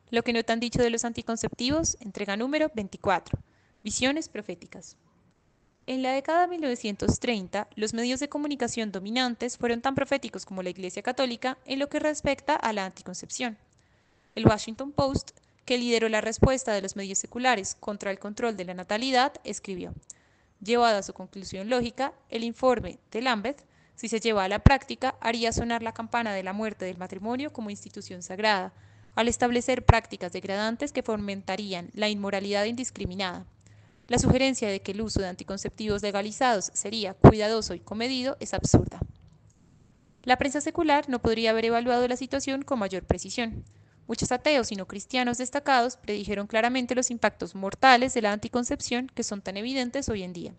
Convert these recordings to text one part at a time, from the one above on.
Lo que no te han dicho de los anticonceptivos, entrega número 24. Visiones proféticas. En la década de 1930, los medios de comunicación dominantes fueron tan proféticos como la Iglesia Católica en lo que respecta a la anticoncepción. El Washington Post, que lideró la respuesta de los medios seculares contra el control de la natalidad, escribió: llevado a su conclusión lógica, el informe de Lambeth, si se lleva a la práctica, haría sonar la campana de la muerte del matrimonio como institución sagrada, al establecer prácticas degradantes que fomentarían la inmoralidad indiscriminada. La sugerencia de que el uso de anticonceptivos legalizados sería cuidadoso y comedido es absurda. La prensa secular no podría haber evaluado la situación con mayor precisión. Muchos ateos y no cristianos destacados predijeron claramente los impactos mortales de la anticoncepción que son tan evidentes hoy en día.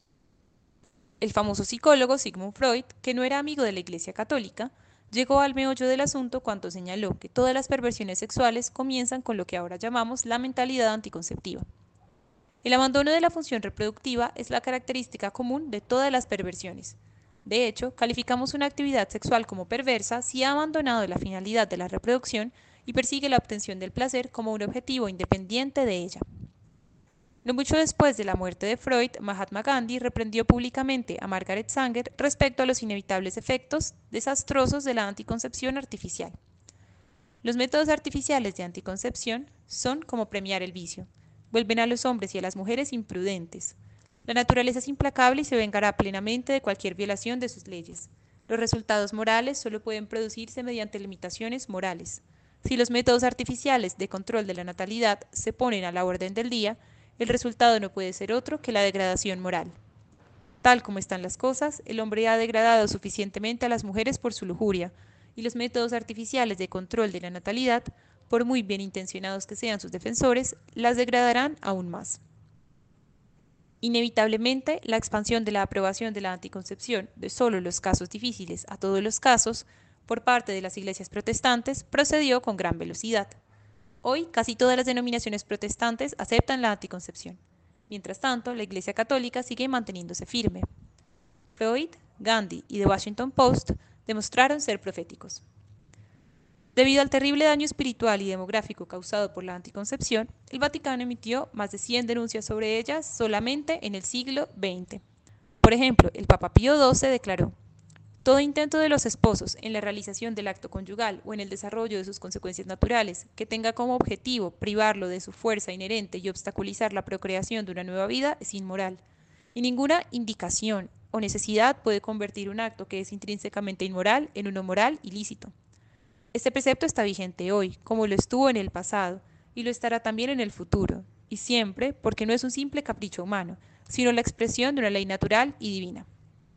El famoso psicólogo Sigmund Freud, que no era amigo de la Iglesia Católica, llegó al meollo del asunto cuando señaló que todas las perversiones sexuales comienzan con lo que ahora llamamos la mentalidad anticonceptiva. El abandono de la función reproductiva es la característica común de todas las perversiones. De hecho, calificamos una actividad sexual como perversa si ha abandonado la finalidad de la reproducción y persigue la obtención del placer como un objetivo independiente de ella. No mucho después de la muerte de Freud, Mahatma Gandhi reprendió públicamente a Margaret Sanger respecto a los inevitables efectos desastrosos de la anticoncepción artificial. Los métodos artificiales de anticoncepción son como premiar el vicio. Vuelven a los hombres y a las mujeres imprudentes. La naturaleza es implacable y se vengará plenamente de cualquier violación de sus leyes. Los resultados morales solo pueden producirse mediante limitaciones morales. Si los métodos artificiales de control de la natalidad se ponen a la orden del día, el resultado no puede ser otro que la degradación moral. Tal como están las cosas, el hombre ha degradado suficientemente a las mujeres por su lujuria, y los métodos artificiales de control de la natalidad, por muy bien intencionados que sean sus defensores, las degradarán aún más. Inevitablemente, la expansión de la aprobación de la anticoncepción de solo los casos difíciles a todos los casos, por parte de las iglesias protestantes, procedió con gran velocidad. Hoy, casi todas las denominaciones protestantes aceptan la anticoncepción. Mientras tanto, la Iglesia Católica sigue manteniéndose firme. Freud, Gandhi y The Washington Post demostraron ser proféticos. Debido al terrible daño espiritual y demográfico causado por la anticoncepción, el Vaticano emitió más de 100 denuncias sobre ellas solamente en el siglo XX. Por ejemplo, el Papa Pío XII declaró: todo intento de los esposos en la realización del acto conyugal o en el desarrollo de sus consecuencias naturales que tenga como objetivo privarlo de su fuerza inherente y obstaculizar la procreación de una nueva vida es inmoral, y ninguna indicación o necesidad puede convertir un acto que es intrínsecamente inmoral en uno moral ilícito. Este precepto está vigente hoy, como lo estuvo en el pasado, y lo estará también en el futuro, y siempre porque no es un simple capricho humano, sino la expresión de una ley natural y divina.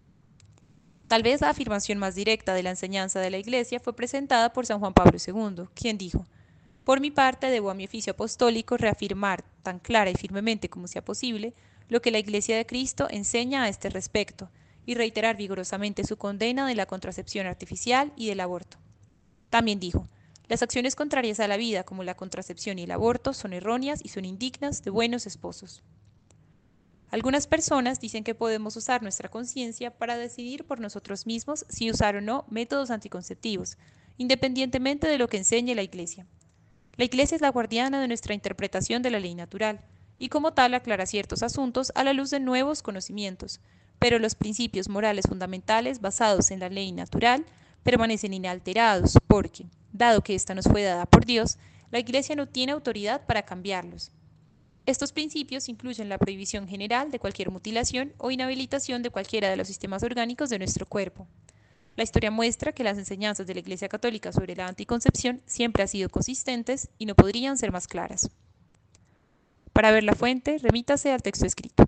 Tal vez la afirmación más directa de la enseñanza de la Iglesia fue presentada por San Juan Pablo II, quien dijo: por mi parte, debo a mi oficio apostólico reafirmar, tan clara y firmemente como sea posible, lo que la Iglesia de Cristo enseña a este respecto, y reiterar vigorosamente su condena de la contracepción artificial y del aborto. También dijo: las acciones contrarias a la vida, como la contracepción y el aborto, son erróneas y son indignas de buenos esposos. Algunas personas dicen que podemos usar nuestra conciencia para decidir por nosotros mismos si usar o no métodos anticonceptivos, independientemente de lo que enseñe la Iglesia. La Iglesia es la guardiana de nuestra interpretación de la ley natural, y como tal aclara ciertos asuntos a la luz de nuevos conocimientos, pero los principios morales fundamentales basados en la ley natural permanecen inalterados porque, dado que ésta nos fue dada por Dios, la Iglesia no tiene autoridad para cambiarlos. Estos principios incluyen la prohibición general de cualquier mutilación o inhabilitación de cualquiera de los sistemas orgánicos de nuestro cuerpo. La historia muestra que las enseñanzas de la Iglesia Católica sobre la anticoncepción siempre han sido consistentes y no podrían ser más claras. Para ver la fuente, remítase al texto escrito.